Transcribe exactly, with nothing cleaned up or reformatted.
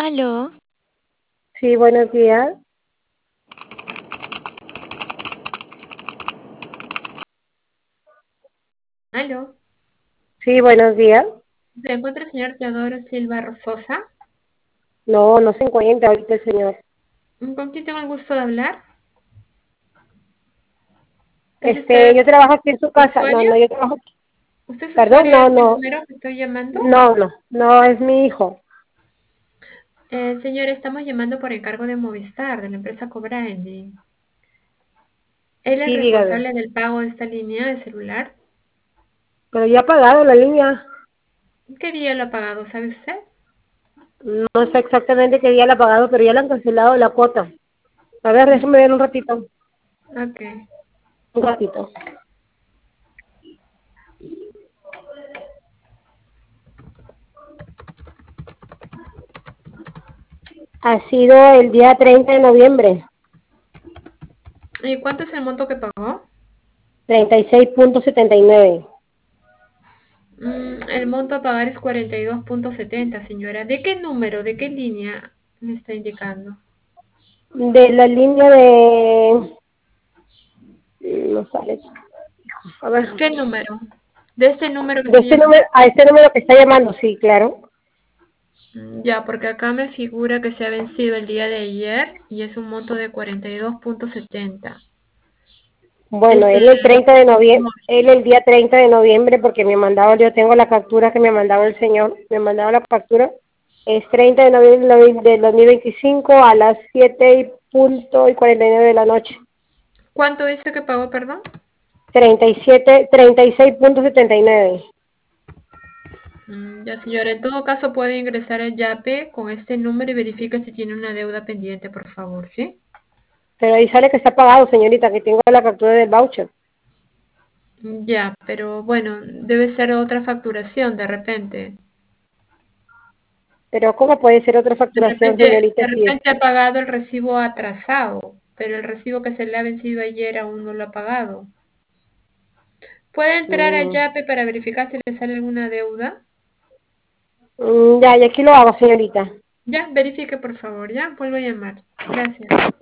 Aló, Sí, buenos días. Aló, Sí, buenos días. ¿se encuentra el señor Teodoro Silva Sosa? No, no se encuentra ahorita el señor. ¿Con quién tengo el gusto de hablar? ¿Es Este, usted yo trabajo aquí en su casa. No, usuario? no, yo trabajo aquí. ¿Usted es Perdón, usuario de no, este no, número que estoy llamando? no, no, no, es mi hijo. Eh, señor, estamos llamando por encargo de Movistar, de la empresa Cobrandi. ¿Él es Sí, dígame. responsable del pago de esta línea de celular? Pero ya ha pagado la línea. ¿Qué día lo ha pagado, sabe usted? No sé exactamente qué día la ha pagado, pero ya le han cancelado la cuota. A ver, Mm, déjeme ver un ratito. Ok. Un ratito. Ha sido el día treinta de noviembre. ¿Y cuánto es el monto que pagó? treinta y seis punto setenta y nueve. Mm, el monto a pagar es cuarenta y dos punto setenta, señora. ¿De qué número, de qué línea me está indicando? De la línea de... No sale. A ver. ¿Qué número? ¿De este número que De estoy este llamando? número, a este número que está llamando, sí, claro. Mm, Ya, porque acá me figura que se ha vencido el día de ayer y es un monto de cuarenta y dos punto setenta. Bueno, Es de él el treinta de noviembre, él Movistar. el día treinta de noviembre, porque me mandaba, yo tengo la captura que me mandaba el señor, me mandaba la captura, es treinta de noviembre del dos mil veinticinco a las siete y punto y cuarenta y nueve de la noche. ¿Cuánto dice que pagó, perdón? treinta y siete, treinta y seis punto setenta y nueve. Mm, Ya, señora, en todo caso puede ingresar al YAPE con este número y verifique si tiene una deuda pendiente, por favor, ¿sí? Pero ahí sale que está pagado, señorita, que tengo la captura del voucher. Mm, Ya, pero bueno, debe ser otra facturación de repente. Pero ¿cómo puede ser otra De facturación, repente, señorita, de si es? repente ha pagado el recibo atrasado, pero el recibo que se le ha vencido ayer aún no lo ha pagado. ¿Puede entrar al Mm, YAPE para verificar si le sale alguna deuda? mm, ya, y aquí lo hago, señorita. Ya, verifique por favor, ya, vuelvo a llamar. Gracias.